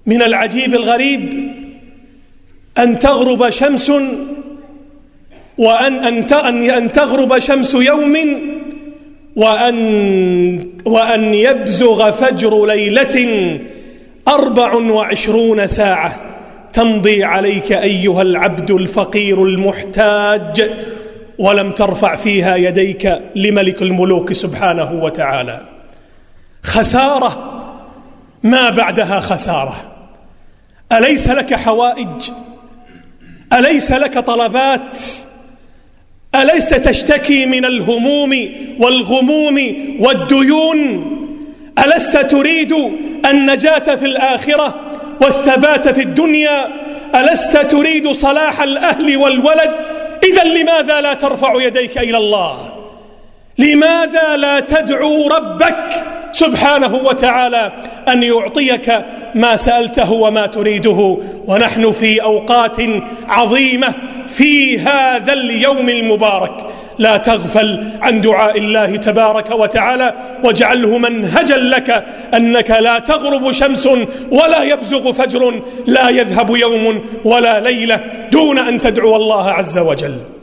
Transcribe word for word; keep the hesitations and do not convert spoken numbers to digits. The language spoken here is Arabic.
من العجيب الغريب أن تغرب شمس وأن أن أن تغرب شمس يوم وأن وأن يبزغ فجر ليلة أربع وعشرون ساعة تمضي عليك أيها العبد الفقير المحتاج ولم ترفع فيها يديك لملك الملوك سبحانه وتعالى. خسارة ما بعدها خسارة. أليس لك حوائج؟ أليس لك طلبات؟ أليس تشتكي من الهموم والغموم والديون؟ ألست تريد النجاة في الآخرة والثبات في الدنيا؟ ألست تريد صلاح الأهل والولد؟ إذن لماذا لا ترفع يديك إلى الله؟ لماذا لا تدعو ربك سبحانه وتعالى أن يعطيك ما سألته وما تريده؟ ونحن في أوقات عظيمة في هذا اليوم المبارك، لا تغفل عن دعاء الله تبارك وتعالى واجعله منهجا لك، أنك لا تغرب شمس ولا يبزغ فجر، لا يذهب يوم ولا ليلة دون أن تدعو الله عز وجل.